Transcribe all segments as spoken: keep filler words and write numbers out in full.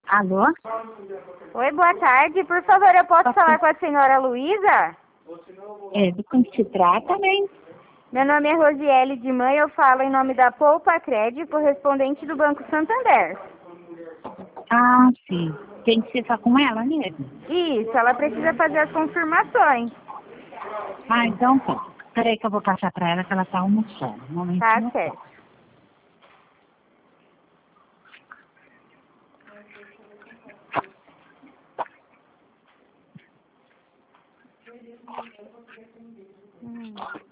Alô? Oi, boa tarde. Por favor, eu posso falar com a senhora Luísa? É, do que se trata, né? Meu nome é Rosiele de Mãe, eu falo em nome da Poupa Crédito, correspondente do Banco Santander. Ah, sim. Tem que ser só com ela mesmo? Isso, ela precisa fazer as confirmações. Ah, então tá. Peraí que eu vou passar pra ela que ela tá almoçando. Um Tá momentinho só. certo. Hum.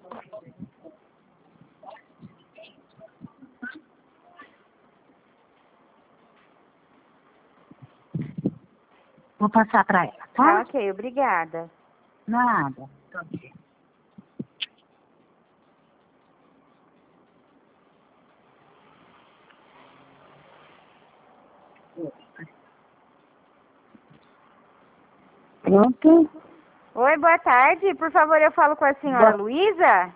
Vou passar pra ela, Tá tá? ok, obrigada. Nada. Pronto? Oi, boa tarde. Por favor, eu falo com a senhora Luísa?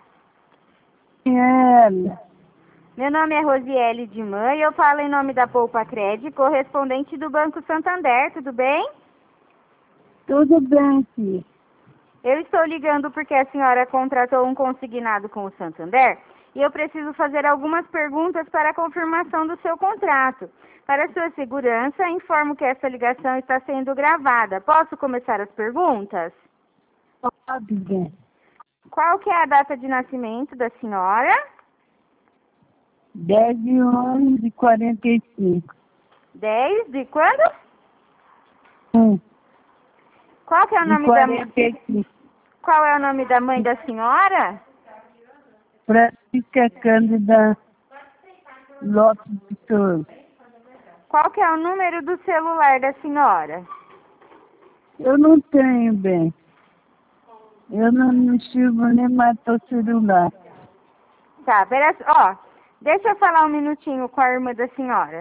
Ela. Meu nome é Rosiele de Mãe, eu falo em nome da Poupa Crédito, correspondente do Banco Santander, tudo bem? Tudo bem, filho. Eu estou ligando porque a senhora contratou um consignado com o Santander e eu preciso fazer algumas perguntas para a confirmação do seu contrato. Para sua segurança, informo que essa ligação está sendo gravada. Posso começar as perguntas? Pode ver. Qual que é a data de nascimento da senhora? dez de onze de quarenta e cinco. dez de quando? Um. Qual que é o De nome da quarenta e cinco. Qual é o nome da mãe da senhora? Francisca Cândida Lopes de Souza. Qual que é o número do celular da senhora? Eu não tenho, bem. Eu não, não sirvo nem matou celular. Tá, pera, ó, deixa eu falar um minutinho com a irmã da senhora.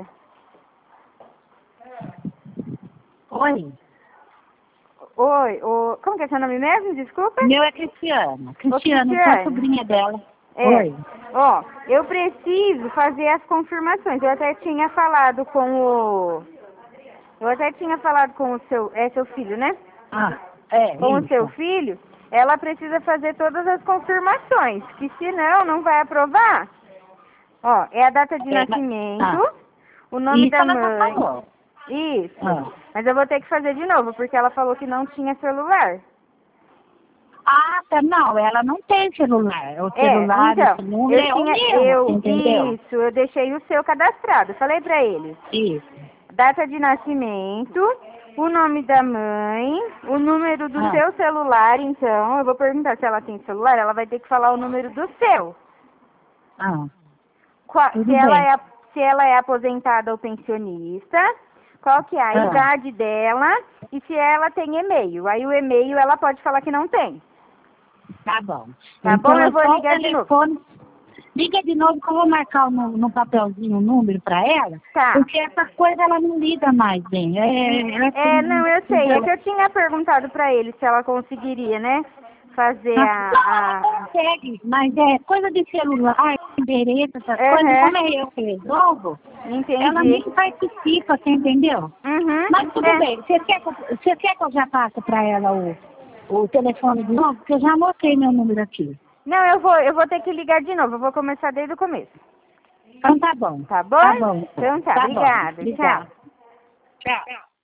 Oi, Oi, o, como que é seu nome mesmo? Desculpa. meu é Cristiana. Cristiana, eu sou a Cristiane. sobrinha dela. É. Oi. Ó, eu preciso fazer as confirmações. Eu até tinha falado com o... Eu até tinha falado com o seu... É seu filho, né? Ah, é, Com o seu isso. filho. Ela precisa fazer todas as confirmações. Que senão não vai aprovar. Ó, é a data de É, mas- nascimento. ah, O nome isso da ela já mãe. falou. Isso. Ah. Mas eu vou ter que fazer de novo, porque ela falou que não tinha celular. Ah, tá, não, ela não tem celular. O É, celular, então, esse número eu é o tinha, meu, eu, você entendeu? isso, eu deixei o seu cadastrado. Falei pra ele, Isso. data de nascimento, o nome da mãe, o número do Ah, seu celular, então, eu vou perguntar se ela tem celular, ela vai ter que falar o número do seu. ah, Qual- se tudo ela bem. é, se ela é aposentada ou pensionista, qual que é a Ah, idade dela e se ela tem e-mail. Aí o e-mail ela pode falar que não tem. tá bom. Tá Então bom? Eu é vou só o ligar de novo. telefone. Liga de novo que eu vou marcar no, no papelzinho o número pra ela, Tá. porque essas coisas ela não liga mais bem. É, ela É, tem- não, eu sei. É que ela- eu tinha perguntado pra ele se ela conseguiria, né? Fazer Mas, a... não, ela a... consegue, mas é coisa de celular, endereço, essas coisas, Uhum, como é eu que resolvo, ela nem entendi. participa, você entendeu? Uhum, Mas tudo é. bem, você quer, que eu- você quer que eu já passe para ela o, o telefone de novo? Porque eu já anotei meu número aqui. Não, eu vou, eu vou ter que ligar de novo. Eu vou começar desde o começo. Então tá bom, Tá bom? tá bom, então. Então tá, Tá bom, obrigada. Tchau. obrigada. Tchau.